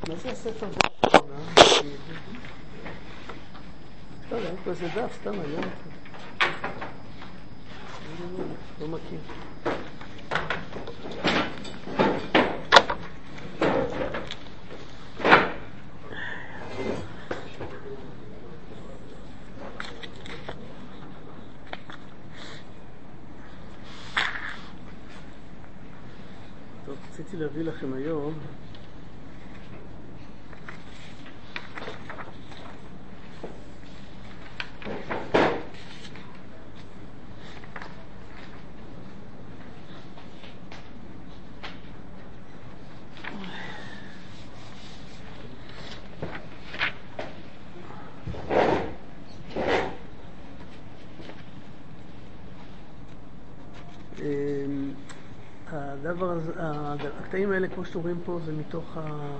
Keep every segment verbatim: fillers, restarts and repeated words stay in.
מה זה הספר דף? לא יודע, פה איזה דף, סתם היום. לא מכיר. טוב, רציתי להביא לכם היום הדבר, הקטעים האלה, כמו שאתם רואים פה, זה מתוך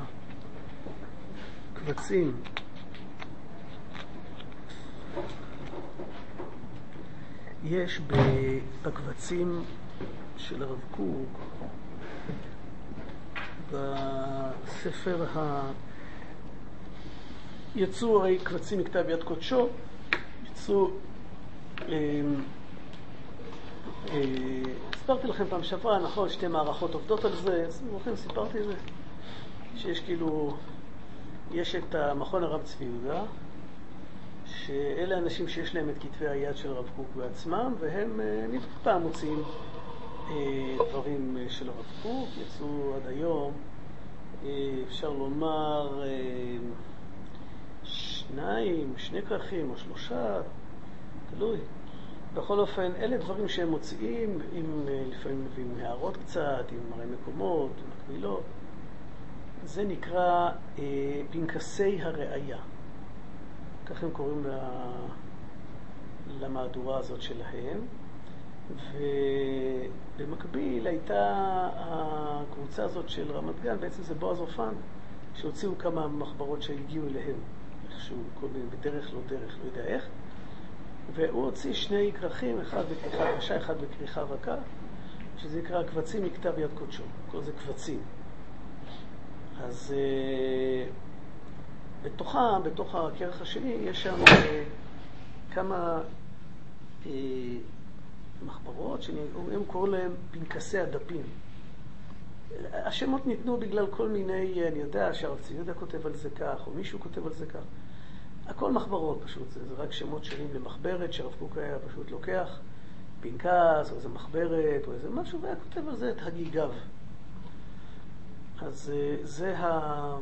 הקבצים. יש בקבצים של הרב קוק, בספר ה... יצאו הרי קבצים מכתב יד קודשו, יצאו... סיפרתי לכם פעם שעברה, נכון, שתי מערכות עובדות על זה, אז סיפרתי את זה, שיש כאילו, יש את המכון הרב צבי יהודה, שאלה אנשים שיש להם את כתבי היד של הרב קוק בעצמם, והם נפגע פעם מוצאים דברים של הרב קוק, יצאו עד היום, אפשר לומר, שניים, שני כרכים או שלושה, תלוי. בכל אופן, אלה דברים שהם מוציאים, עם, לפעמים מביאים הערות קצת, עם מראה מקומות, עם מקבילות. זה נקרא אה, פנקסי הראייה. כך הם קוראים לה, למהדורה הזאת שלהם. ובמקביל הייתה הקבוצה הזאת של רמת גן, בעצם זה בועז אופן, שהוציאו כמה מחברות שהגיעו אליהם, איכשהו, כל מיני, בדרך לא דרך, לא יודע איך. והוא הוציא שני כרכים, אחד בכריכה קשה, אחד בכריכה רכה, שזה נקרא קבצים מכתב יד קודשו. כל זה קבצים. אז uh, בתוכה, בתוך הכרך השני, יש שם uh, כמה uh, מחברות, שהם קוראים להם פנקסי הדפים. השמות ניתנו בגלל כל מיני, אני יודע שהרב צבי יהודה כותב על זה כך, או מישהו כותב על זה כך. הכל מחברות פשוט, זה, זה רק שמות שונים למחברת, שהרב קוק היה פשוט לוקח פנקס, או איזה מחברת, או איזה משהו, והיה כותב על זה את הגיגיו. אז זה, ה,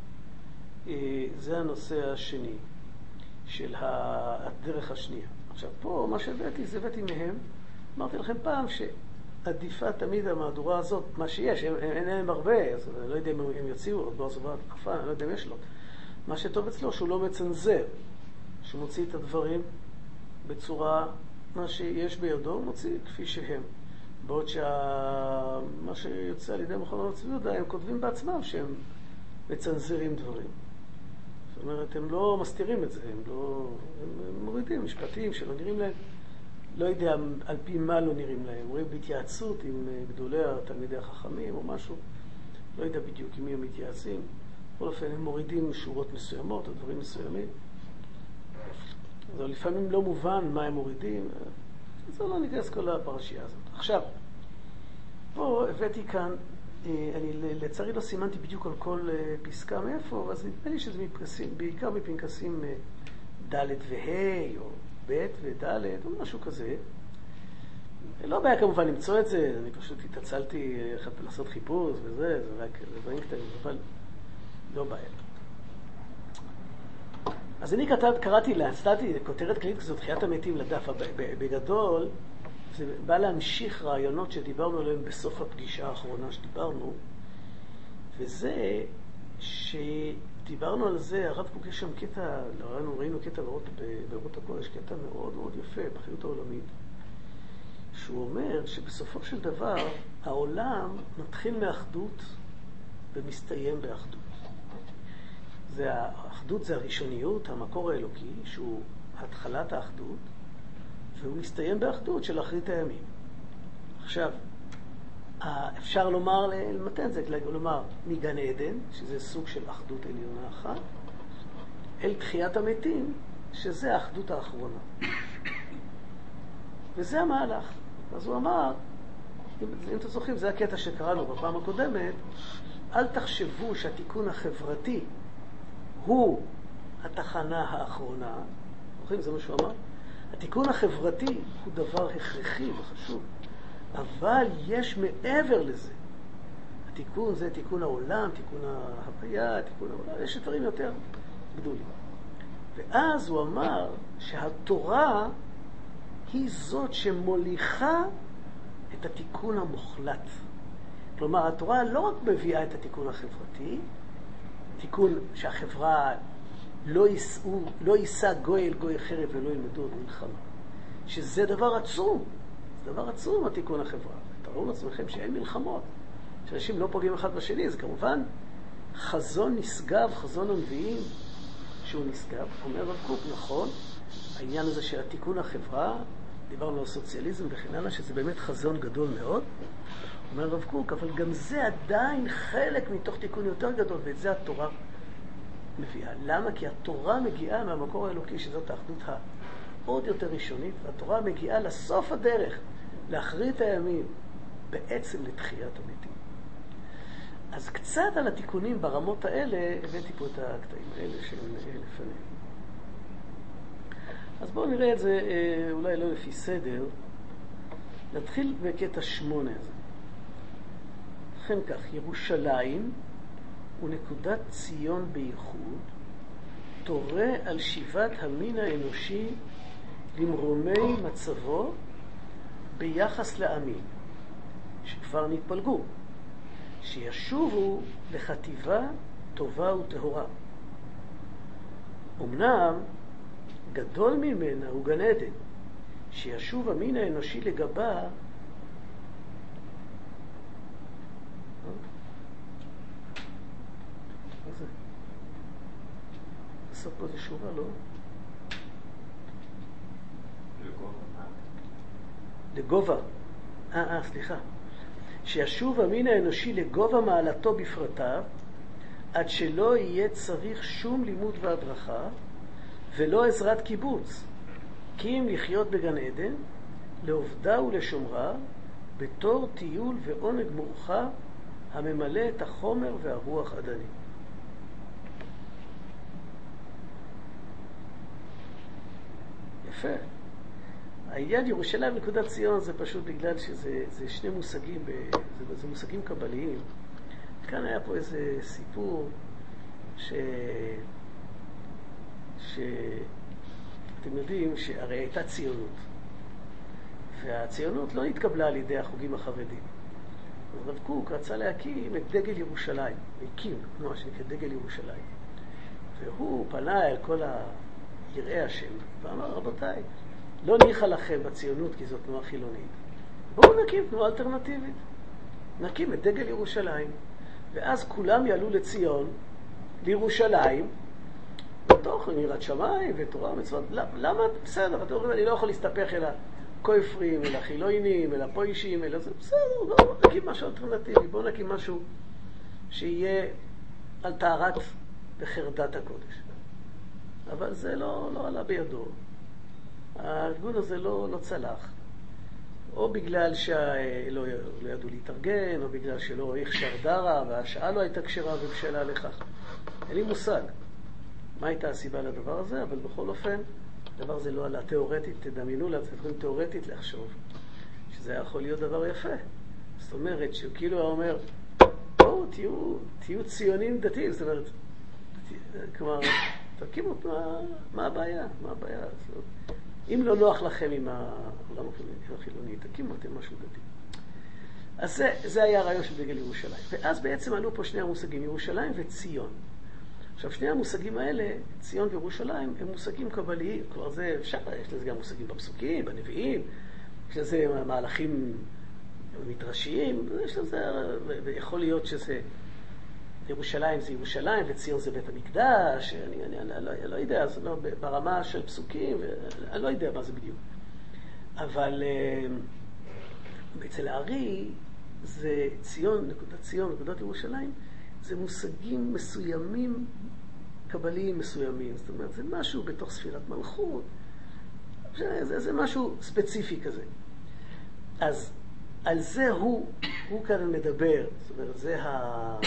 זה הנושא השני של הדרך השנייה. עכשיו, פה מה שהבאתי, זה הבאתי מהם. אמרתי לכם פעם שעדיפה תמיד המהדורה הזאת, מה שיש, אין להם הרבה, אז אני לא יודע אם הם יוציאו, עוד לא עזובה תקופה, אני לא יודע אם יש לו. מה שטוב אצלו שהוא לא מצנזר, שהוא מוציא את הדברים בצורה, מה שיש בידו, הוא מוציא כפי שהם. בעוד שמה שיוצא על ידי מכון הרב צבי יהודה, הם כותבים בעצמם שהם מצנזרים דברים. זאת אומרת, הם לא מסתירים את זה, הם לא, הם מורידים משפטים שלא נראים להם, לא יודע על פי מה לא נראים להם, רואים בהתייעצות עם גדולי התלמידי החכמים או משהו, לא יודע בדיוק עם מי הם מתייעצים. בכל אופן, הם מורידים שורות מסוימות או דברים מסוימים. אז לפעמים לא מובן מה הם מורידים. אז לא ניכנס כל הפרשייה הזאת. עכשיו, פה הבאתי כאן, אני לצערי לא סימנתי בדיוק על כל פסקה מאיפה, אז נדמה לי שזה מפנקסים, בעיקר מפנקסים ד' וה' או ב' וד' או משהו כזה. לא בעיה כמובן למצוא את זה, אני פשוט התעצלתי לעשות חיפוש וזה, זה רק דברים קטנים, אבל לא בעיה. אז אני כתב, קראתי, להצלתי כותרת כללית כזאת, חיית המתים לדף. בגדול, זה בא להמשיך רעיונות שדיברנו עליהם בסוף הפגישה האחרונה שדיברנו, וזה שדיברנו על זה, הרב קוק יש שם קטע, ראינו, ראינו קטע באורות הקודש, קטע מאוד מאוד יפה בחיות העולמית, שהוא אומר שבסופו של דבר העולם מתחיל מאחדות ומסתיים באחדות. זה, האחדות זה הראשוניות, המקור האלוקי, שהוא התחלת האחדות, והוא מסתיים באחדות של אחרית הימים. עכשיו, אפשר לומר, למתן זה, לומר מגן עדן, שזה סוג של אחדות עליונה אחת, אל תחיית המתים, שזה האחדות האחרונה. וזה המהלך. אז הוא אמר, אם, אם אתם זוכרים, זה הקטע שקראנו בפעם הקודמת, אל תחשבו שהתיקון החברתי הוא התחנה האחרונה. זוכרים, זה מה שהוא אמר? התיקון החברתי הוא דבר הכרחי וחשוב, אבל יש מעבר לזה. התיקון זה תיקון העולם, תיקון ההוויה, תיקון העולם, יש דברים יותר גדולים. ואז הוא אמר שהתורה היא זאת שמוליכה את התיקון המוחלט. כלומר, התורה לא רק מביאה את התיקון החברתי, תיקון שהחברה לא יישאו, לא יישא גוי אל גוי חרב ולא ילמדו עוד מלחמה. שזה דבר עצום. זה דבר עצום, התיקון החברה. תראו לעצמכם שאין מלחמות. שאנשים לא פוגעים אחד בשני. זה כמובן חזון נשגב, חזון הנביאים שהוא נשגב. אומר רב קוק, נכון, העניין הזה של התיקון החברה, דיברנו על סוציאליזם וכן הלאה, שזה באמת חזון גדול מאוד. אומר רב קוק, אבל גם זה עדיין חלק מתוך תיקון יותר גדול, ואת זה התורה מביאה. למה? כי התורה מגיעה מהמקור האלוקי, שזאת האחדות העוד יותר ראשונית, והתורה מגיעה לסוף הדרך, לאחרית הימים, בעצם לתחיית המתים. אז קצת על התיקונים ברמות האלה, הבאתי פה את הקטעים האלה שהם לפנינו. אז בואו נראה את זה, אולי לא לפי סדר. נתחיל בקטע שמונה הזה. לכן כך, ירושלים ונקודת ציון בייחוד תורה על שיבת המין האנושי למרומי מצבו ביחס לעמים שכבר נתפלגו, שישובו לחטיבה טובה וטהורה. אמנם גדול ממנה הוא גן עדן, שישוב המין האנושי לגבה. מה זה? עשה פה איזה שורה, לא? לגובה. אה, אה, סליחה. שישוב המין האנושי לגובה מעלתו בפרטיו, עד שלא יהיה צריך שום לימוד והדרכה, ולא עזרת קיבוץ, כי אם לחיות בגן עדן, לעובדה ולשומרה, בתור טיול ועונג מורחב, הממלא את החומר והרוח עדני. יפה. העניין ירושלים ונקודת ציון זה פשוט בגלל שזה זה שני מושגים, זה, זה מושגים קבליים. כאן היה פה איזה סיפור ש... שאתם יודעים שהרי הייתה ציונות, והציונות לא התקבלה על ידי החוגים החרדים. אז רב קוק רצה להקים את דגל ירושלים, הקים תנועה שנקראת דגל ירושלים, והוא פנה אל כל יראי השם ואמר, רבותיי, לא ניחה לכם בציונות כי זו תנועה חילונית, בואו נקים תנועה אלטרנטיבית, נקים את דגל ירושלים, ואז כולם יעלו לציון, לירושלים, בתוך יראת שמיים ותורה ומצוות. למה? בסדר, אתם אומרים, אני לא יכול להסתפח אל הכופרים, אל החילונים, אל הפוישים, אל זה. בסדר, בואו נקים משהו אלטרנטיבי, בואו נקים משהו שיהיה על טהרת וחרדת הקודש. אבל זה לא, לא עלה בידו. הארגון הזה לא, לא צלח. או בגלל שלא לא ידעו להתארגן, או בגלל שלא הכשר דרה, והשעה לא הייתה כשרה ובשלה לכך. אין לי מושג מה הייתה הסיבה לדבר הזה, אבל בכל אופן, הדבר הזה לא עלה תיאורטית, תדמיינו לעצמכם תיאורטית לחשוב, שזה יכול להיות דבר יפה. זאת אומרת, שהוא כאילו אומר, בואו, תהיו, תהיו ציונים דתיים, זאת אומרת, כלומר, תקימו, מה, מה הבעיה? מה הבעיה? זאת, אם לא נוח לכם עם העולם החילוני, תקימו אתם משהו דתי. אז זה, זה היה הרעיון של דגל ירושלים. ואז בעצם עלו פה שני המושגים, ירושלים וציון. עכשיו, שני המושגים האלה, ציון וירושלים, הם מושגים קבליים. כלומר, זה אפשר, יש לזה גם מושגים בפסוקים, בנביאים, יש לזה מהלכים מדרשיים, יש לזה, ויכול להיות שזה, ירושלים זה ירושלים, וציון זה בית המקדש, אני, אני, אני, אני, לא, אני לא יודע, זה לא, ברמה של פסוקים, אני לא יודע מה זה בדיוק. אבל אצל הארי, זה ציון, נקודת ציון, נקודת ירושלים, זה מושגים מסוימים, קבליים מסוימים. זאת אומרת, זה משהו בתוך ספירת מלכות, זה, זה משהו ספציפי כזה. אז על זה הוא, הוא כאן מדבר. זאת אומרת, זה ה...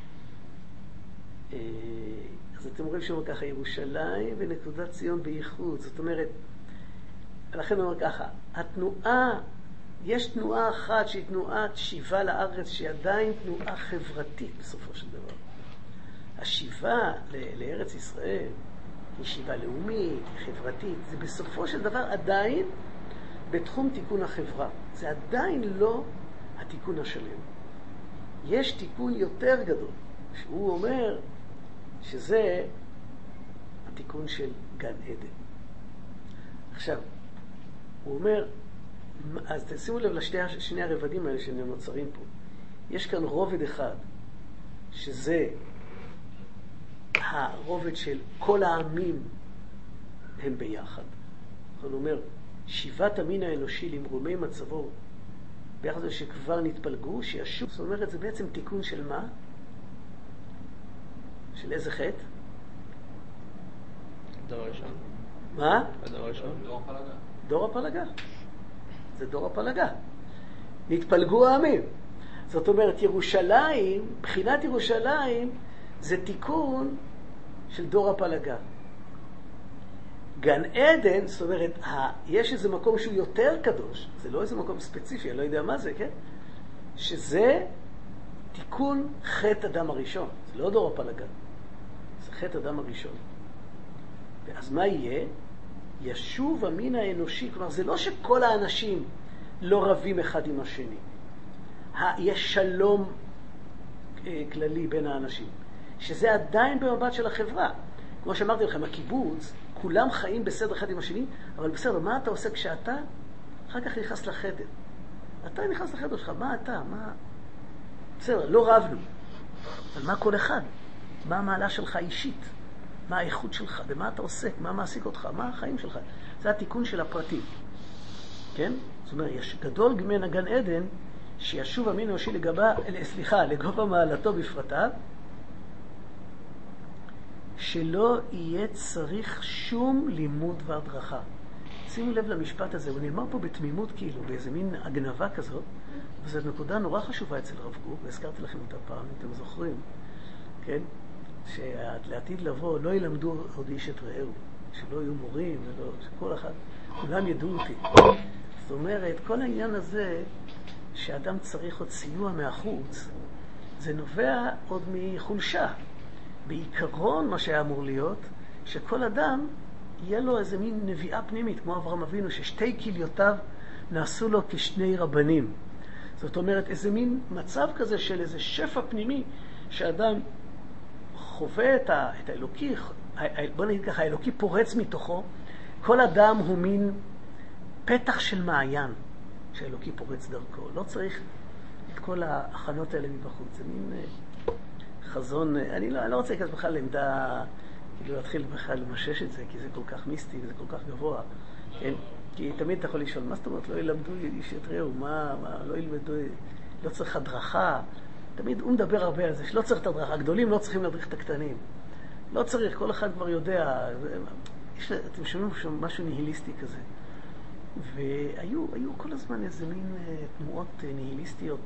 אז אתם רואים שאומר ככה, ירושלים ונקודת ציון בייחוד. זאת אומרת, לכן הוא אומר ככה, התנועה, יש תנועה אחת שהיא תנועת שיבה לארץ, שהיא עדיין תנועה חברתית בסופו של דבר. השיבה לארץ ישראל היא שיבה לאומית, היא חברתית. זה בסופו של דבר עדיין בתחום תיקון החברה. זה עדיין לא התיקון השלם. יש תיקון יותר גדול, שהוא אומר שזה התיקון של גן עדן. עכשיו, הוא אומר, אז תשימו לב לשני הרבדים האלה שנוצרים פה. יש כאן רובד אחד, שזה הרובד של כל העמים הם ביחד. הוא אומר, שיבת המין האנושי למרומי מצבו, ביחד זה שכבר נתפלגו, שישוב. זאת אומרת, זה בעצם תיקון של מה? של איזה חטא? דור הראשון. מה? הדור הראשון. דור הפלגה. דור הפלגה. זה דור הפלגה. נתפלגו העמים. זאת אומרת, ירושלים, בחינת ירושלים, זה תיקון של דור הפלגה. גן עדן, זאת אומרת, יש איזה מקום שהוא יותר קדוש, זה לא איזה מקום ספציפי, אני לא יודע מה זה, כן? שזה תיקון חטא אדם הראשון. זה לא דור הפלגה. זה חטא אדם הראשון. ואז מה יהיה? ישוב המין האנושי. כלומר, זה לא שכל האנשים לא רבים אחד עם השני. יש שלום כללי בין האנשים. שזה עדיין במבט של החברה. כמו שאמרתי לכם, הקיבוץ, כולם חיים בסדר אחד עם השני, אבל בסדר, מה אתה עושה כשאתה אחר כך נכנס לחדר? אתה נכנס לחדר שלך, מה אתה? מה... בסדר, לא רבנו. אבל מה כל אחד? מה המעלה שלך אישית? מה האיכות שלך? במה אתה עוסק? מה מעסיק אותך? מה החיים שלך? זה התיקון של הפרטים. כן? זאת אומרת, יש גדול מן הגן עדן, שישוב המין האנושי לגבה, סליחה, לגובה מעלתו בפרטיו, שלא יהיה צריך שום לימוד והדרכה. שימו לב למשפט הזה, הוא נאמר פה בתמימות כאילו, באיזה מין הגנבה כזאת, וזו נקודה נורא חשובה אצל רב קוק, והזכרתי לכם אותה פעם, אם אתם זוכרים, כן? שלעתיד לבוא לא ילמדו עוד איש את רעהו, שלא יהיו מורים, ולא, שכל אחד, כולם ידעו אותי. זאת אומרת, כל העניין הזה שאדם צריך עוד סיוע מהחוץ, זה נובע עוד מחולשה. בעיקרון מה שהיה אמור להיות, שכל אדם יהיה לו איזה מין נביאה פנימית, כמו אברהם אבינו, ששתי כליותיו נעשו לו כשני רבנים. זאת אומרת, איזה מין מצב כזה של איזה שפע פנימי, שאדם חווה את, ה, את האלוקי, בוא נגיד ככה, האלוקי פורץ מתוכו, כל אדם הוא מין פתח של מעיין, שהאלוקי פורץ דרכו. לא צריך את כל ההכנות האלה מבחוץ. זה מין חזון, אני לא, אני לא רוצה להיכנס בכלל לעמדה, כאילו להתחיל בכלל למשש את זה, כי זה כל כך מיסטי וזה כל כך גבוה. כן? כי תמיד אתה יכול לשאול, מה זאת אומרת? לא ילמדו איש את רעהו, מה, מה, לא ילמדו, לא צריך הדרכה. תמיד הוא מדבר הרבה על זה, שלא צריך את הדרכה. הגדולים לא צריכים להדריך את הקטנים. לא צריך, כל אחד כבר יודע. יש, אתם שומעים שם משהו ניהיליסטי כזה. והיו היו כל הזמן איזה מין תנועות ניהיליסטיות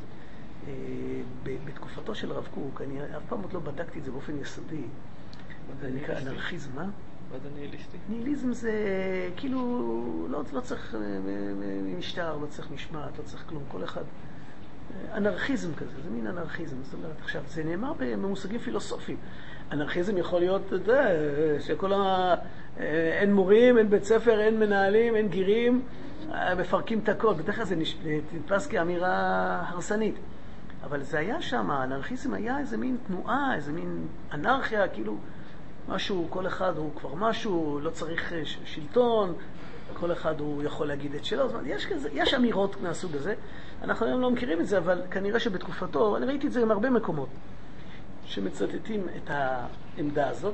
בתקופתו של רב קוק. אני אף פעם עוד לא בדקתי את זה באופן יסודי. זה נקרא אנרכיזם, מה? מה זה ניהיליסטי? ניהיליזם זה כאילו, לא, לא צריך משטר, לא צריך משמעת, לא צריך כלום, כל אחד. אנרכיזם כזה, זה מין אנרכיזם. זאת אומרת, עכשיו, זה נאמר במושגים פילוסופיים. אנרכיזם יכול להיות, אתה יודע, שכל ה... אין מורים, אין בית ספר, אין מנהלים, אין גירים, מפרקים את הכל. בדרך כלל זה נתפס כאמירה הרסנית. אבל זה היה שם, האנרכיזם היה איזה מין תנועה, איזה מין אנרכיה, כאילו משהו, כל אחד הוא כבר משהו, לא צריך שלטון, כל אחד הוא יכול להגיד את שלו. זאת אומרת, יש, כזה, יש אמירות מהסוג הזה. אנחנו היום לא מכירים את זה, אבל כנראה שבתקופתו, אני ראיתי את זה עם הרבה מקומות, שמצטטים את העמדה הזאת.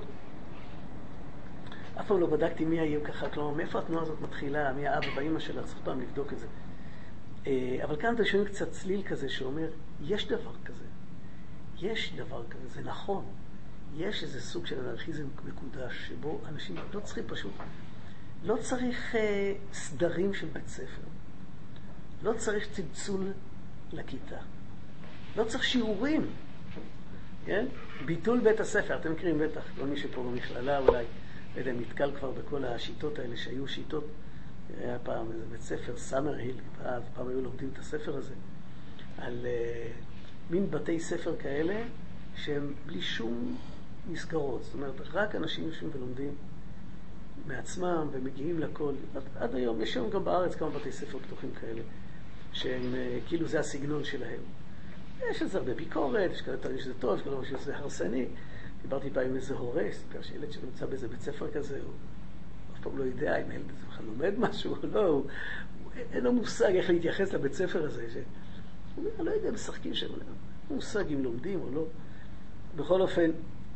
אף פעם לא בדקתי מי היה ככה, כלומר, מאיפה התנועה הזאת מתחילה, מי האבא באמא שלה, צריך פעם לבדוק את זה. אבל כאן אתם שומעים קצת צליל כזה שאומר, יש דבר כזה, יש דבר כזה, זה נכון. יש איזה סוג של אנרכיזם מקודש, שבו אנשים לא צריכים פשוט, לא צריך אה, סדרים של בית ספר, לא צריך צלצול לכיתה, לא צריך שיעורים, כן? ביטול בית הספר, אתם מכירים בטח, לא מי שפה במכללה אולי, לא יודע, נתקל כבר בכל השיטות האלה שהיו שיטות, היה פעם איזה בית ספר, סאמר היל, אז פעם היו לומדים את הספר הזה, על אה, מין בתי ספר כאלה, שהם בלי שום מסגרות, זאת אומרת, רק אנשים יושבים ולומדים מעצמם ומגיעים לכל. עד, עד היום, יש היום גם בארץ כמה בתי ספר פתוחים כאלה, שהם כאילו זה הסגנון שלהם. יש איזה הרבה ביקורת, יש כאלה טוענים שזה טוב, יש כאלה שזה הרסני. דיברתי פעם עם איזה הורה, סיפר שילד שנמצא באיזה בית ספר כזה, הוא אף פעם לא יודע אם הילד הזה בכלל לומד משהו או לא, הוא, אין לו מושג איך להתייחס לבית ספר הזה. ש... הוא אומר, לא יודע, משחקים שם, הוא מושג אם לומדים או לא. בכל אופן,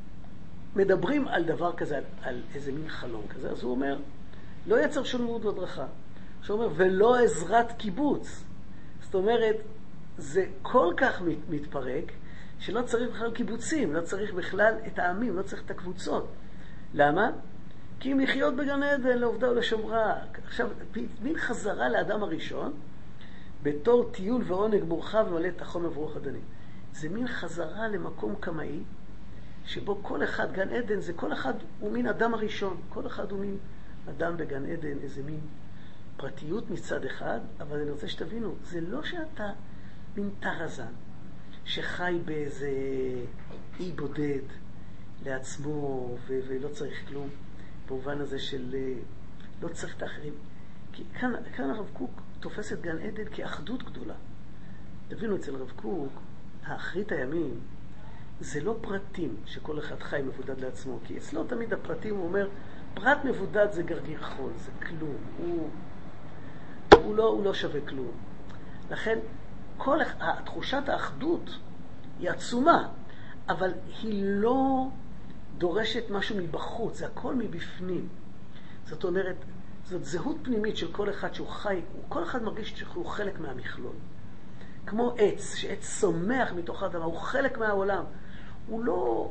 מדברים על דבר כזה, על, על איזה מין חלום כזה, אז הוא אומר, לא יצר שום לימוד והדרכה. הוא אומר, ולא עזרת קיבוץ. זאת אומרת, זה כל כך מת, מתפרק, שלא צריך בכלל קיבוצים, לא צריך בכלל את העמים, לא צריך את הקבוצות. למה? כי אם לחיות בגן עדן, לעובדה ולשומרה. עכשיו, מין חזרה לאדם הראשון, בתור טיול ועונג מורחב ומלא תחום וברוך הדנים. זה מין חזרה למקום קמאי, שבו כל אחד, גן עדן, זה כל אחד הוא מין אדם הראשון. כל אחד הוא מין אדם בגן עדן, איזה מין פרטיות מצד אחד, אבל אני רוצה שתבינו, זה לא שאתה מין תרזן, שחי באיזה אי בודד לעצמו, ו- ולא צריך כלום, במובן הזה של לא צריך את האחרים. כי כאן, כאן הרב קוק תופס את גן עדן כאחדות גדולה. תבינו, אצל רב קוק, האחרית הימים, זה לא פרטים שכל אחד חי מבודד לעצמו, כי אצלו תמיד הפרטים, הוא אומר, פרט מבודד זה גרגיר חול, זה כלום, הוא, הוא, לא, הוא לא שווה כלום. לכן, כל תחושת האחדות היא עצומה, אבל היא לא דורשת משהו מבחוץ, זה הכל מבפנים. זאת אומרת, זאת זהות פנימית של כל אחד שהוא חי, כל אחד מרגיש שהוא חלק מהמכלול. כמו עץ, שעץ צומח מתוך האדמה, הוא חלק מהעולם. הוא לא...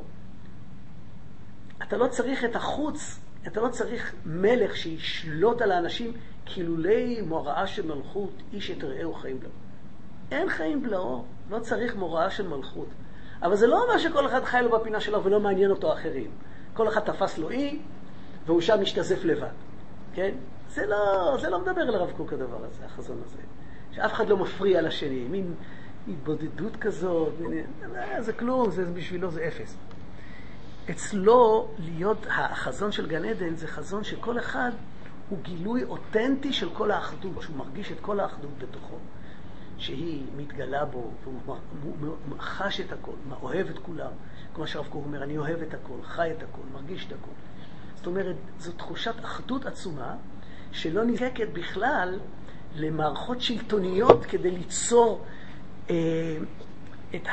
אתה לא צריך את החוץ, אתה לא צריך מלך שישלוט על האנשים, כילולי מוראה של מלכות, איש את רעהו חיים בלעו. אין חיים בלעו, לא צריך מוראה של מלכות. אבל זה לא אומר שכל אחד חי לו בפינה שלו ולא מעניין אותו אחרים. כל אחד תפס לו אי, והוא שם משתזף לבד. כן? זה לא, זה לא מדבר על הרב קוק הדבר הזה, החזון הזה. שאף אחד לא מפריע לשני, מין התבודדות כזאת, מין, זה כלום, זה בשבילו זה אפס. אצלו להיות החזון של גן עדן זה חזון שכל אחד הוא גילוי אותנטי של כל האחדות, שהוא מרגיש את כל האחדות בתוכו, שהיא מתגלה בו, והוא חש את הכל, אוהב את כולם. כמו שהרב קוק אומר, אני אוהב את הכל, חי את הכל, מרגיש את הכל. זאת אומרת, זו תחושת אחדות עצומה, שלא נזקקת בכלל למערכות שלטוניות כדי ליצור אה, את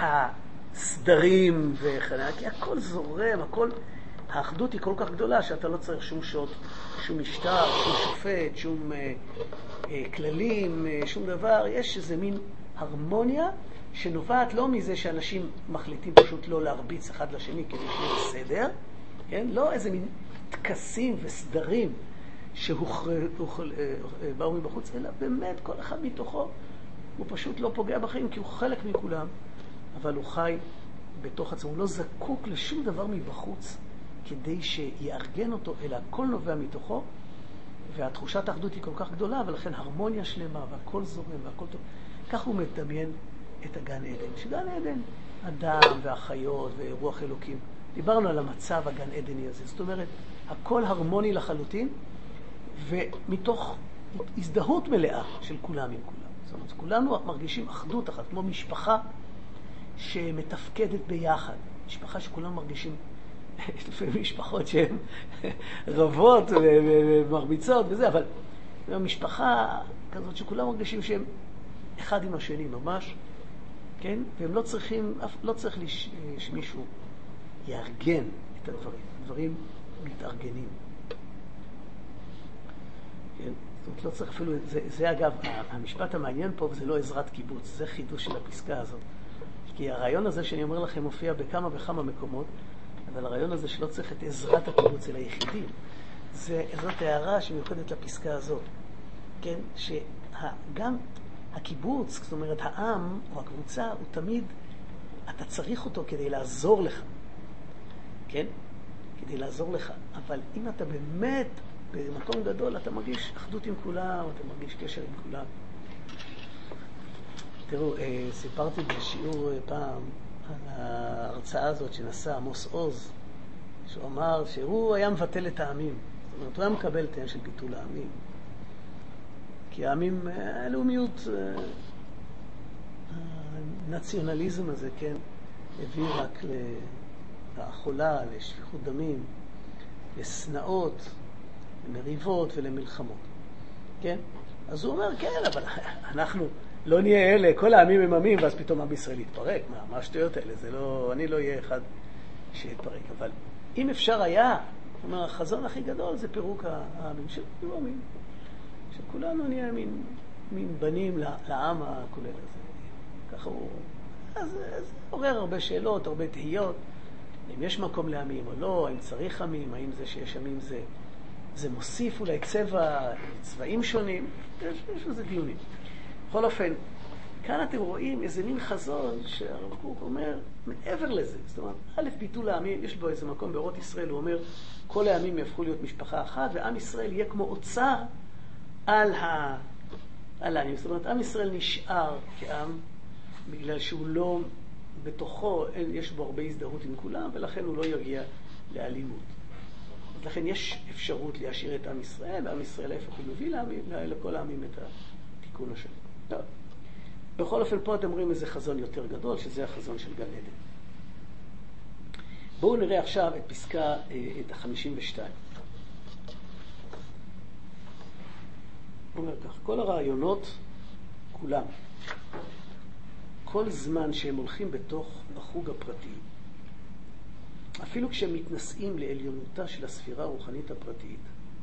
הסדרים וכן, כי הכל זורם, הכל, האחדות היא כל כך גדולה שאתה לא צריך שום שוט, שום משטר, שום שופט, שום אה, אה, כללים, אה, שום דבר. יש איזה מין הרמוניה שנובעת לא מזה שאנשים מחליטים פשוט לא להרביץ אחד לשני כדי שיהיה בסדר, כן? לא איזה מין תקסים וסדרים שבאו מבחוץ, אלא באמת כל אחד מתוכו הוא פשוט לא פוגע בחיים כי הוא חלק מכולם, אבל הוא חי בתוך עצמו, הוא לא זקוק לשום דבר מבחוץ כדי שיארגן אותו, אלא הכל נובע מתוכו, והתחושת האחדות היא כל כך גדולה, ולכן הרמוניה שלמה והכל זורם והכל טוב. כך הוא מדמיין את הגן עדן, שגן עדן, אדם והחיות ורוח אלוקים. דיברנו על המצב הגן עדני הזה, זאת אומרת, הכל הרמוני לחלוטין, ומתוך הזדהות מלאה של כולם עם כולם. זאת אומרת, כולנו מרגישים אחדות אחת, כמו משפחה שמתפקדת ביחד. משפחה שכולם מרגישים, לפעמים משפחות שהן רבות ומרביצות וזה, אבל משפחה כזאת שכולם מרגישים שהם אחד עם השני ממש, כן? והם לא צריכים, לא צריך שמישהו יארגן את הדברים. הדברים מתארגנים. כן? זאת אומרת, לא צריך אפילו, זה, זה אגב, המשפט המעניין פה, וזה לא עזרת קיבוץ, זה חידוש של הפסקה הזאת. כי הרעיון הזה שאני אומר לכם מופיע בכמה וכמה מקומות, אבל הרעיון הזה שלא צריך את עזרת הקיבוץ אל היחידים, זה, זאת הערה שמיוחדת לפסקה הזאת. כן? שגם הקיבוץ, זאת אומרת, העם או הקבוצה, הוא תמיד, אתה צריך אותו כדי לעזור לך. כן? כדי לעזור לך. אבל אם אתה באמת במקום גדול, אתה מרגיש אחדות עם כולם, אתה מרגיש קשר עם כולם. תראו, סיפרתי בשיעור פעם על ההרצאה הזאת שנשא עמוס עוז, שהוא אמר שהוא היה מבטל את העמים. זאת אומרת, הוא היה מקבל את העניין של ביטול העמים. כי העמים, הלאומיות, הנציונליזם הזה, כן, הביא רק לאכולה, לשפיכות דמים, לסנאות, למריבות ולמלחמות. כן? אז הוא אומר, כן, אבל אנחנו לא נהיה אלה, כל העמים הם עמים, ואז פתאום עם ישראל יתפרק. מה, מה השטויות האלה? זה לא, אני לא אהיה אחד שיתפרק. אבל אם אפשר היה, זאת אומרת, החזון הכי גדול זה פירוק העמים של עמים. שכולנו נהיה מין, מין בנים לעם הכולל הזה. ככה הוא... אז זה עורר הרבה שאלות, הרבה תהיות. אם יש מקום לעמים או לא, האם צריך עמים, האם זה שיש עמים זה, זה מוסיף אולי צבע, צבעים שונים. יש, יש איזה דיונים. בכל אופן, כאן אתם רואים איזה מין חזון שהרב קוק אומר מעבר לזה. זאת אומרת, א', ביטול העמים, יש בו איזה מקום באורות ישראל, הוא אומר, כל העמים יהפכו להיות משפחה אחת, ועם ישראל יהיה כמו אוצר על ה... על העמים. זאת אומרת, עם ישראל נשאר כעם, בגלל שהוא לא בתוכו, יש בו הרבה הזדהות עם כולם, ולכן הוא לא יגיע לאלימות. לכן יש אפשרות להשאיר את עם ישראל, ועם ישראל ההפך הוא מביא לעמים, לכל העמים את התיקון השני. טוב. בכל אופן, פה אתם רואים איזה חזון יותר גדול, שזה החזון של גן עדן. בואו נראה עכשיו את פסקה, את ה-חמישים ושתיים. הוא אומר כך, כל הרעיונות, כולם, כל זמן שהם הולכים בתוך החוג הפרטי, אפילו כשהם מתנשאים לעליונותה של הספירה הרוחנית הפרטית,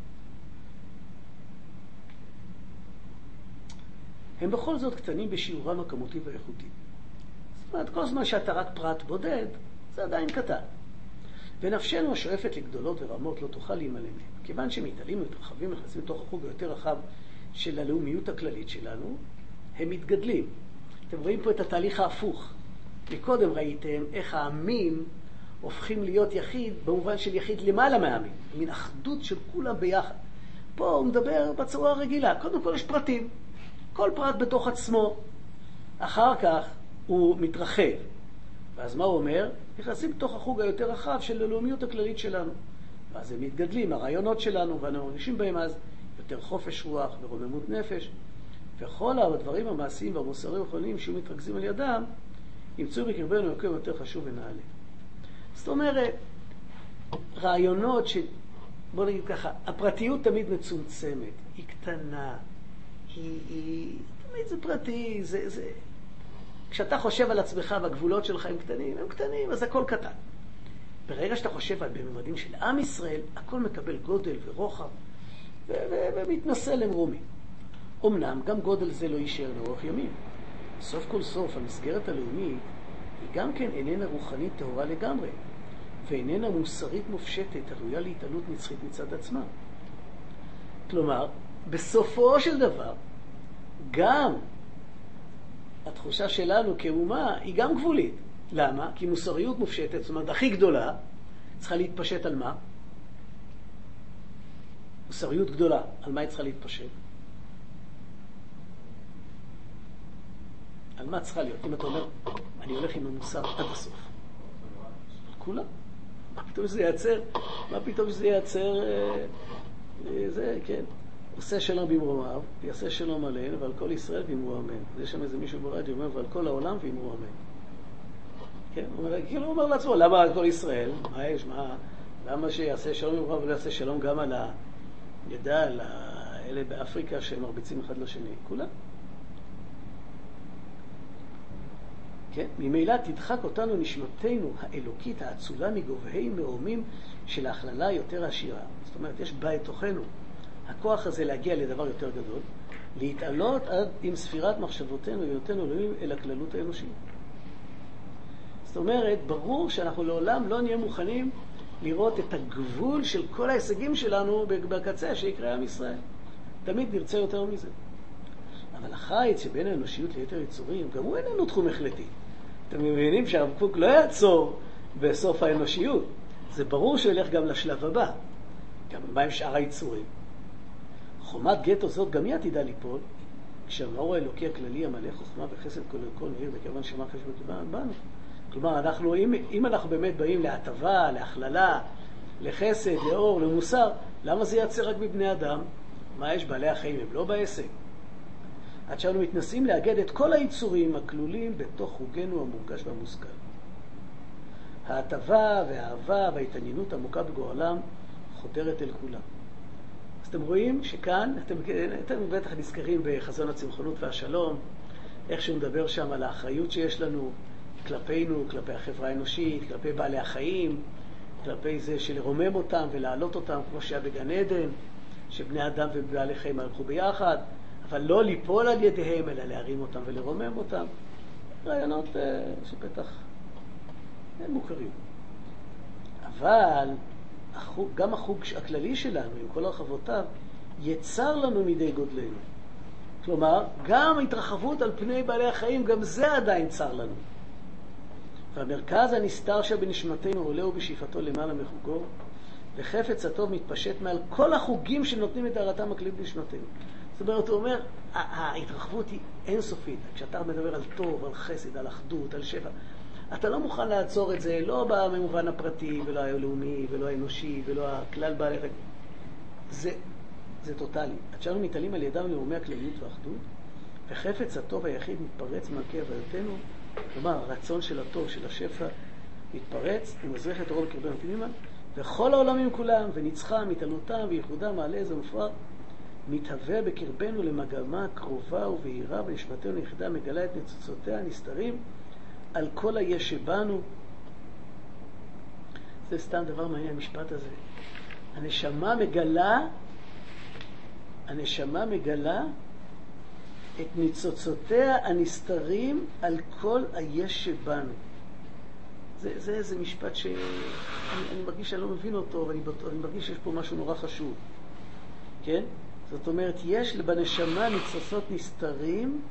הם בכל זאת קטנים בשיעורם הכמותי והאיכותי. זאת אומרת, כל זמן שאתה רק פרט בודד, זה עדיין קטן. ונפשנו השואפת לגדולות ורמות לא תוכל להימלא מהם. כיוון שמתעלים ומתרחבים ונכנסים לתוך החוג היותר רחב של הלאומיות הכללית שלנו, הם מתגדלים. אתם רואים פה את התהליך ההפוך. מקודם ראיתם איך העמים הופכים להיות יחיד, במובן של יחיד למעלה מהעמים. מין אחדות של כולם ביחד. פה הוא מדבר בצורה הרגילה. קודם כל יש פרטים. כל פרט בתוך עצמו. אחר כך הוא מתרחב. ואז מה הוא אומר? נכנסים בתוך החוג היותר רחב של הלאומיות הכללית שלנו. ואז הם מתגדלים, הרעיונות שלנו, ואנחנו מרגישים בהם אז יותר חופש רוח ורוממות נפש. וכל הדברים המעשיים והמוסריים האחרונים שיהיו מתרכזים על ידם, ימצאו בקרבנו מקום יותר חשוב ונעלה. זאת אומרת, רעיונות ש... בוא נגיד ככה, הפרטיות תמיד מצומצמת, היא קטנה, היא... היא... תמיד זה פרטי, זה... זה... כשאתה חושב על עצמך והגבולות שלך הם קטנים, הם קטנים, אז הכל קטן. ברגע שאתה חושב על בממדים של עם ישראל, הכל מקבל גודל ורוחב, ו- ו- ומתנסה למרומי. אמנם גם גודל זה לא יישאר לאורך ימים. סוף כל סוף, המסגרת הלאומית היא גם כן איננה רוחנית טהורה לגמרי, ואיננה מוסרית מופשטת, הראויה להתעלות נצחית מצד עצמה. כלומר, בסופו של דבר, גם התחושה שלנו כאומה היא גם גבולית. למה? כי מוסריות מופשטת, זאת אומרת, הכי גדולה, צריכה להתפשט על מה? מוסריות גדולה, על מה היא צריכה להתפשט? על מה צריכה להיות? אם אתה אומר, אני הולך עם המוסר עד הסוף. על כולה. מה פתאום שזה ייצר? מה פתאום שזה ייצר? אה, אה, זה, כן. עושה שלום במרומיו, יעשה שלום עליהם, ועל כל ישראל ואמרו אמן. יש שם איזה מישהו ברדיו אומר, ועל כל העולם ואמרו אמן. כן? הוא אומר, כאילו הוא אומר לעצמו, למה על כל ישראל? מה יש? מה? למה שיעשה שלום במרומיו ויעשה שלום גם על ה... ידע, על האלה באפריקה שהם מרביצים אחד לשני? כולם. כן? ממילא תדחק אותנו נשמתנו האלוקית האצולה מגובהי מאומים של ההכללה יותר עשירה. זאת אומרת, יש בתוכנו הכוח הזה להגיע לדבר יותר גדול, להתעלות עד עם ספירת מחשבותינו ויותנו אלוהים אל הכללות האנושית. זאת אומרת, ברור שאנחנו לעולם לא נהיה מוכנים לראות את הגבול של כל ההישגים שלנו בקצה שיקרה עם ישראל. תמיד נרצה יותר מזה. אבל החיץ שבין האנושיות ליתר יצורים, גם הוא איננו תחום החלטי. אתם מבינים שהרב קוק לא יעצור בסוף האנושיות. זה ברור שהוא ילך גם לשלב הבא. גם בהם שאר היצורים. חומת גטו זאת גם היא עתידה ליפול, כשהמאור האלוקי הכללי המלא חוכמה וחסד כל כל נביר וכיוון שמה חשבו בנו. כלומר, אנחנו, אם, אם אנחנו באמת באים להטבה, להכללה, לחסד, לאור, למוסר, למה זה יעצר רק בבני אדם? מה יש? בעלי החיים הם לא בעסק. עד שאנו מתנסים לאגד את כל היצורים הכלולים בתוך חוגנו המורגש והמושכל. ההטבה והאהבה וההתעניינות העמוקה בגורלם חודרת אל כולם. אז אתם רואים שכאן, אתם, אתם בטח נזכרים בחזון הצמחונות והשלום, איך שהוא מדבר שם על האחריות שיש לנו כלפינו, כלפי החברה האנושית, כלפי בעלי החיים, כלפי זה שלרומם אותם ולהעלות אותם כמו שהיה בגן עדן, שבני אדם ובעלי חיים הלכו ביחד, אבל לא ליפול על ידיהם, אלא להרים אותם ולרומם אותם. רעיונות uh, שבטח הם מוכרים. אבל החוג, גם החוג הכללי שלנו, עם כל הרחבותיו, יצר לנו מידי גודלנו. כלומר, גם התרחבות על פני בעלי החיים, גם זה עדיין צר לנו. והמרכז הנסתר שבנשמתנו עולה בשאיפתו למעלה מחוגו, וחפץ הטוב מתפשט מעל כל החוגים שנותנים את הערתם הכללית בנשמתנו. זאת אומרת, הוא אומר, ההתרחבות היא אינסופית. כשאתה מדבר על טוב, על חסד, על אחדות, על שפע, אתה לא מוכן לעצור את זה, לא במובן הפרטי, ולא הלאומי, ולא האנושי, ולא הכלל בעלי חיים. זה, זה טוטלי. עד שאנו מתעלים על ידם לרומי הכלליות והאחדות, וחפץ הטוב היחיד מתפרץ מעמקי הווייתנו, כלומר, הרצון של הטוב, של השפע, מתפרץ ומזריח את אורו בקרבנו פנימה, וכל העולמים כולם, ונצחם, התעלותם וייחודם, מעלה איזה מופרע, מתהווה בקרבנו למגמה קרובה ובהירה, ונשמתנו יחידה מגלה את ניצוצותיה הנסתרים על כל היש שבנו. זה סתם דבר מעניין, המשפט הזה. הנשמה מגלה, הנשמה מגלה את ניצוצותיה הנסתרים על כל היש שבנו. זה, זה איזה משפט שאני אני מרגיש שאני לא מבין אותו, אבל אני, אני מרגיש שיש פה משהו נורא חשוב. כן? זאת אומרת, יש בנשמה ניצוצות נסתרים,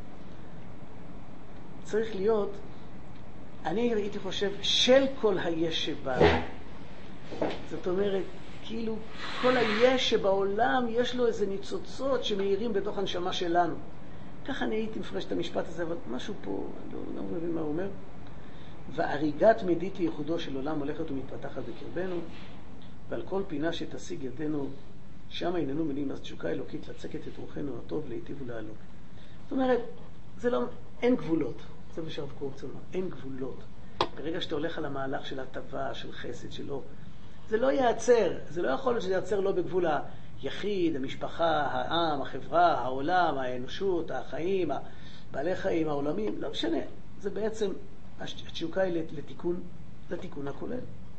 צריך להיות, אני הייתי חושב, של כל היש שבנו. זאת אומרת, כאילו, כל היש שבעולם יש לו איזה ניצוצות שמאירים בתוך הנשמה שלנו. ככה אני הייתי מפרש את המשפט הזה, אבל משהו פה, אני לא, לא מבין מה הוא אומר. והריגת מדית ייחודו של עולם הולכת ומתפתחת בקרבנו, ועל כל פינה שתשיג ידינו, שם איננו מילים, אז תשוקה אלוקית לצקת את רוחנו הטוב, להיטיב ולעלות. זאת אומרת, זה לא, אין גבולות. זה מה שהרב קוק רוצה לומר, אין גבולות. ברגע שאתה הולך על המהלך של הטבה, של חסד, שלו, זה לא יעצר. זה לא יכול להיות שזה יעצר לא בגבול היחיד, המשפחה, העם, החברה, העולם, האנושות, החיים, בעלי חיים, העולמים, לא משנה. זה בעצם, התשוקה היא לתיקון, לתיקון הכולל.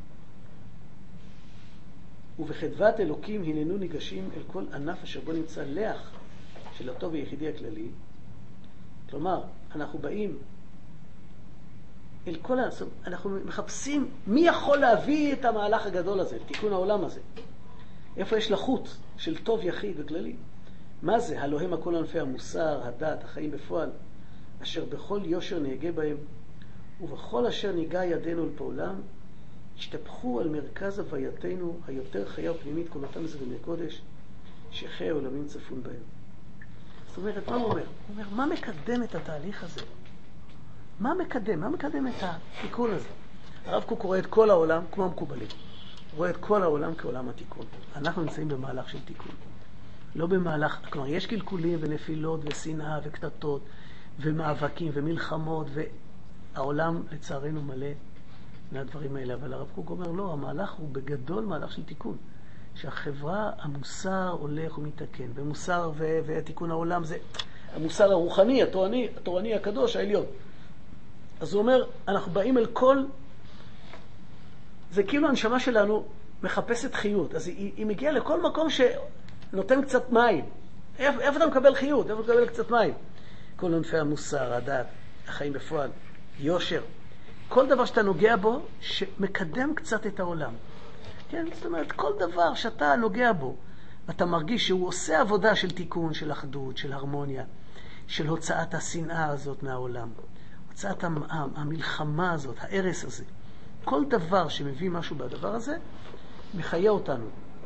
ובחדוות אלוקים הננו ניגשים אל כל ענף אשר בו נמצא לח של הטוב היחידי הכללי. כלומר, אנחנו באים אל כל הענף, אנחנו מחפשים מי יכול להביא את המהלך הגדול הזה, תיקון העולם הזה. איפה יש לחוט של טוב יחיד וכללי? מה זה? הלוהם הכל ענפי המוסר, הדת, החיים בפועל, אשר בכל יושר נהגה בהם, ובכל אשר ניגע ידינו לפעולם, השתפכו על מרכז הווייתנו היותר חיה ופנימית כל אותם זרמי קודש, שחי העולמים צפון בהם. זאת אומרת, מה הוא אומר? הוא אומר, מה מקדם את התהליך הזה? מה מקדם? מה מקדם את התיקון הזה? הרב קוק רואה את כל העולם כמו המקובלים. הוא רואה את כל העולם כעולם התיקון. אנחנו נמצאים במהלך של תיקון. לא במהלך, כלומר, יש קלקולים ונפילות ושנאה וקטטות ומאבקים ומלחמות, והעולם לצערנו מלא מהדברים האלה. אבל הרב קוק אומר, לא, המהלך הוא בגדול מהלך של תיקון. שהחברה, המוסר הולך ומתקן. ומוסר ו- ותיקון העולם זה המוסר הרוחני, התורני, התורני הקדוש, העליון. אז הוא אומר, אנחנו באים אל כל, זה כאילו הנשמה שלנו מחפשת חיות. אז היא, היא מגיעה לכל מקום ש... נותן קצת מים. איפה, איפה אתה מקבל חיות? איפה אתה מקבל קצת מים? כל ענפי המוסר, הדת, החיים בפועל, יושר. כל דבר שאתה נוגע בו, שמקדם קצת את העולם. כן? זאת אומרת, כל דבר שאתה נוגע בו, אתה מרגיש שהוא עושה עבודה של תיקון, של אחדות, של הרמוניה, של הוצאת השנאה הזאת מהעולם. הוצאת המלחמה הזאת, הערס הזה. כל דבר שמביא משהו בדבר הזה, מחיה אותנו.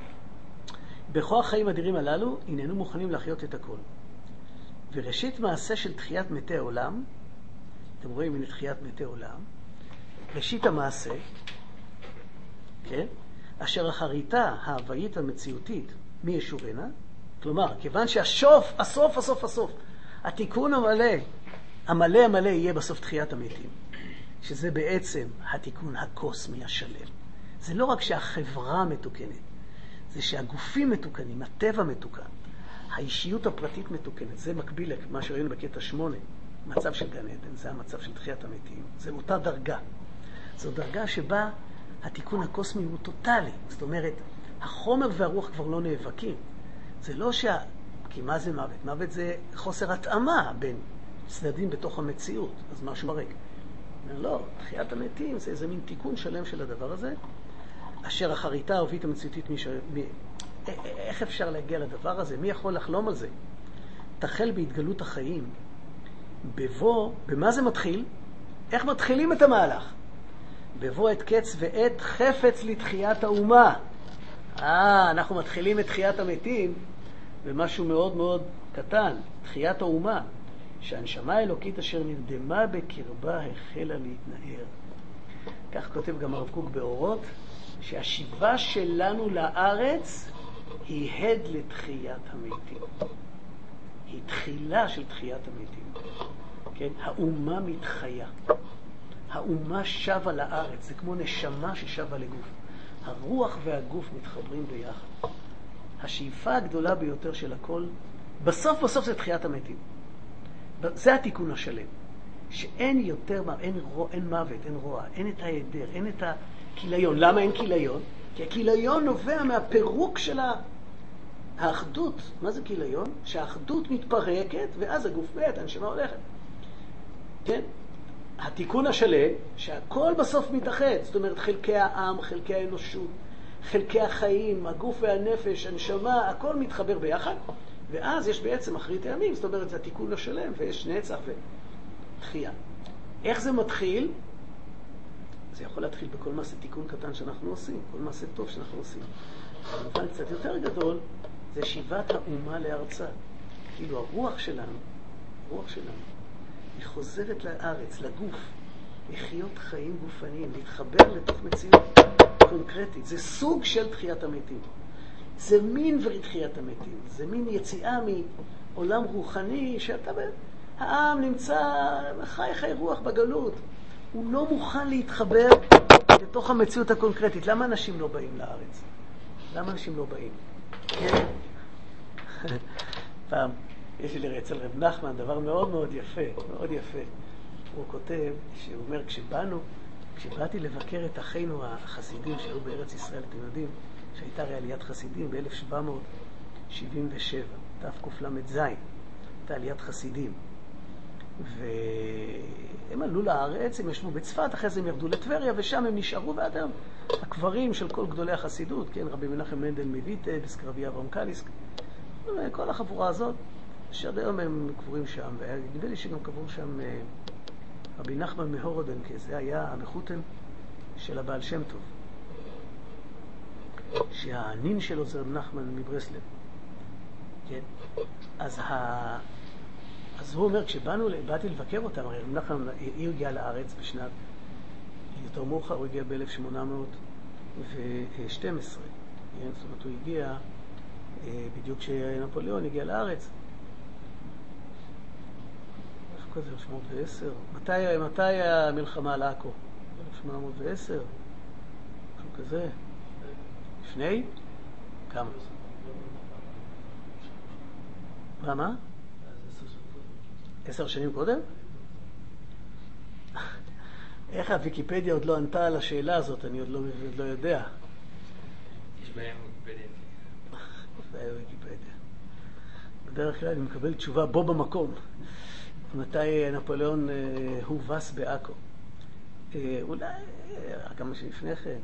בכוח החיים האדירים הללו, הננו מוכנים לחיות את הכל. וראשית מעשה של תחיית מתי עולם, אתם רואים הנה תחיית מתי עולם, ראשית המעשה, כן? אשר אחריתה ההוויית המציאותית מי ישורנה, כלומר, כיוון שהשוף, הסוף, הסוף, הסוף, התיקון המלא, המלא המלא יהיה בסוף תחיית המתים, שזה בעצם התיקון הקוסמי השלם. זה לא רק שהחברה מתוקנת, זה שהגופים מתוקנים, הטבע מתוקן, האישיות הפרטית מתוקנת. זה מקביל למה שראינו בקטע שמונה, מצב של גן עדן, זה המצב של תחיית המתים. זה אותה דרגה. זו דרגה שבה התיקון הקוסמי הוא טוטלי. זאת אומרת, החומר והרוח כבר לא נאבקים. זה לא שה... כי מה זה מוות? מוות זה חוסר התאמה בין צדדים בתוך המציאות. אז משהו ברק. לא, תחיית המתים זה איזה מין תיקון שלם של הדבר הזה, אשר אחריתה ההוויית המציאותית מי ש... מי... איך אפשר להגיע לדבר הזה? מי יכול לחלום על זה? תחל בהתגלות החיים. בבוא, במה זה מתחיל? איך מתחילים את המהלך? בבוא את קץ ועת חפץ לתחיית האומה. אה, אנחנו מתחילים את תחיית המתים במשהו מאוד מאוד קטן, תחיית האומה, שהנשמה האלוקית אשר נרדמה בקרבה החלה להתנער. כך כותב גם הרב קוק באורות, שהשיבה שלנו לארץ היא הד לתחיית המתים. היא תחילה של תחיית המתים. כן? האומה מתחיה. האומה שווה לארץ. זה כמו נשמה ששווה לגוף. הרוח והגוף מתחברים ביחד. השאיפה הגדולה ביותר של הכל, בסוף בסוף זה תחיית המתים. זה התיקון השלם. שאין יותר, אין, רוע, אין מוות, אין רוע, אין את ההיעדר, אין את הכיליון. למה אין כיליון? כי הכיליון נובע מהפירוק של האחדות. מה זה כיליון? שהאחדות מתפרקת ואז הגוף מת, הנשמה הולכת. כן? התיקון השלם, שהכל בסוף מתאחד. זאת אומרת, חלקי העם, חלקי האנושות, חלקי החיים, הגוף והנפש, הנשמה, הכל מתחבר ביחד. ואז יש בעצם אחרית הימים, זאת אומרת, זה התיקון השלם, ויש נצח ותחייה. איך זה מתחיל? זה יכול להתחיל בכל מעשה תיקון קטן שאנחנו עושים, כל מעשה טוב שאנחנו עושים. אבל קצת יותר גדול, זה שיבת האומה לארצה. כאילו הרוח שלנו, הרוח שלנו, היא חוזרת לארץ, לגוף, לחיות חיים גופניים, להתחבר לתוך מציאות קונקרטית. זה סוג של תחיית המתים. זה מין ותחיית המתים. זה מין יציאה מעולם רוחני שאתה... העם נמצא חי חי רוח בגלות. הוא לא מוכן להתחבר לתוך המציאות הקונקרטית. למה אנשים לא באים לארץ? למה אנשים לא באים? כן. פעם, יש לי אצל רב נחמן דבר מאוד מאוד יפה, מאוד יפה. הוא כותב, שהוא אומר, כשבאנו, כשבאתי לבקר את אחינו החסידים שהיו בארץ ישראל, אתם יודעים, שהייתה הרי עליית חסידים ב-אלף שבע מאות שבעים ושבע, תקל"ז, הייתה עליית חסידים. והם עלו לארץ, הם ישבו בצפת, אחרי זה הם ירדו לטבריה, ושם הם נשארו, ועד היום הקברים של כל גדולי החסידות, כן, רבי מנחם מנדל מויטבסק, רבי אברהם קליסק, כל החבורה הזאת, שעד היום הם קבורים שם, ונדמה לי שגם קברו שם רבי נחמן מהורודנקה, זה היה המחותן של הבעל שם טוב, שהנין שלו זה רבי נחמן מברסלב, כן? אז ה... אז הוא אומר, כשבאנו, באתי לבקר אותם, הרי רבי נחמן, היא הגיעה לארץ בשנת, יותר מאוחר, הוא הגיע ב-אלף שמונה מאות ושתים עשרה, כן? זאת אומרת, הוא הגיע בדיוק כשנפוליאון הגיע לארץ. איך כזה, אלף שמונה מאות ועשר? מתי, מתי המלחמה על עכו? אלף שמונה מאות ועשר? משהו כזה? לפני? כמה? מה, מה? עשר שנים קודם? איך הוויקיפדיה עוד לא ענתה על השאלה הזאת? אני עוד לא, עוד לא יודע. יש בהם ויקיפדיה. זה היה ויקיפדיה. בדרך כלל אני מקבל תשובה בו במקום. מתי נפוליאון הובס בעכו. אולי כמה שלפני כן.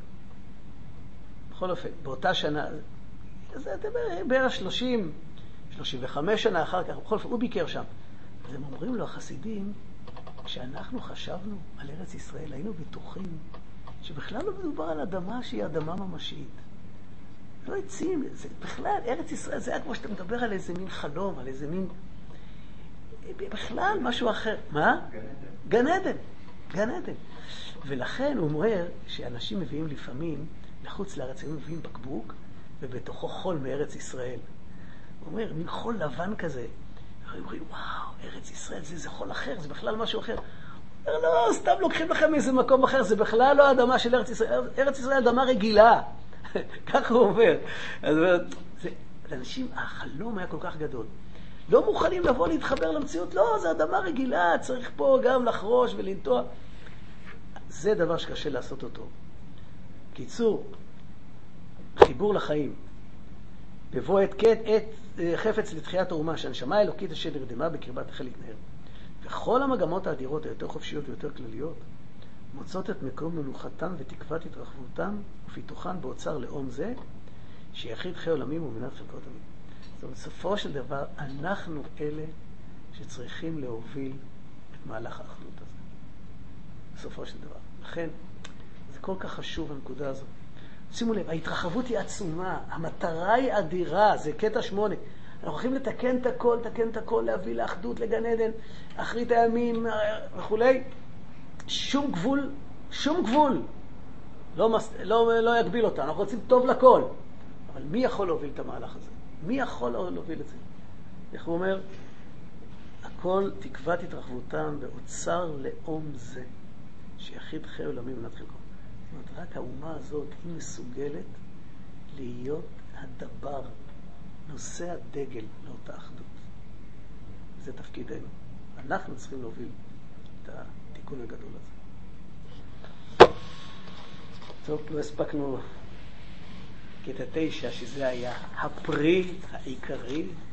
בכל אופן, באותה שנה, זה בערך שלושים, שלושים וחמש שנה אחר כך, בכל אופן, הוא ביקר שם. אז הם אומרים לו, החסידים, כשאנחנו חשבנו על ארץ ישראל, היינו בטוחים שבכלל לא מדובר על אדמה שהיא אדמה ממשית. לא עצים, זה בכלל, ארץ ישראל זה היה כמו שאתה מדבר על איזה מין חלום, על איזה מין... בכלל משהו אחר. מה? גן עדן. גן עדן. ולכן הוא אומר שאנשים מביאים לפעמים לחוץ לארץ, הם מביאים בקבוק, ובתוכו חול מארץ ישראל. הוא אומר, מין חול לבן כזה. הם אומרים, וואו, ארץ ישראל זה, זה חול אחר, זה בכלל משהו אחר. הוא אומר, לא, סתם לוקחים לכם מאיזה מקום אחר, זה בכלל לא האדמה של ארץ ישראל. ארץ ישראל אדמה רגילה. ככה הוא אומר. אז זה, לאנשים, החלום היה כל כך גדול. לא מוכנים לבוא להתחבר למציאות, לא, זה אדמה רגילה, צריך פה גם לחרוש ולנטוע. זה דבר שקשה לעשות אותו. קיצור, חיבור לחיים. בבוא עת קט, עת חפץ לתחיית האומה, שהנשמה האלוקית אשר נרדמה בקרבת החל להתנער. וכל המגמות האדירות היותר חופשיות ויותר כלליות, מוצאות את מקום מנוחתן ותקוות התרחבותן ופיתוחן באוצר לאום זה, שיחיד חי עולמים ומנת חלקות עמים. זאת אומרת, בסופו של דבר, אנחנו אלה שצריכים להוביל את מהלך האחדות הזה. בסופו של דבר. לכן, זה כל כך חשוב הנקודה הזאת. שימו לב, ההתרחבות היא עצומה, המטרה היא אדירה, זה קטע שמונה. אנחנו הולכים לתקן את הכל, לתקן את הכל, להביא לאחדות, לגן עדן, אחרית הימים וכו'. שום גבול, שום גבול לא, מס, לא, לא יגביל אותנו. אנחנו רוצים טוב לכל. אבל מי יכול להוביל את המהלך הזה? מי יכול להוביל את זה? איך הוא אומר? הכל תקוות התרחבותם באוצר לאום זה, שיחיד חי עולמים מנת חלקו. זאת אומרת, רק האומה הזאת היא מסוגלת להיות הדבר, נושא הדגל לאותה אחדות. זה תפקידנו. אנחנו צריכים להוביל את התיקון הגדול הזה. טוב, לא הספקנו קטע תשע, שזה היה הפרי העיקרי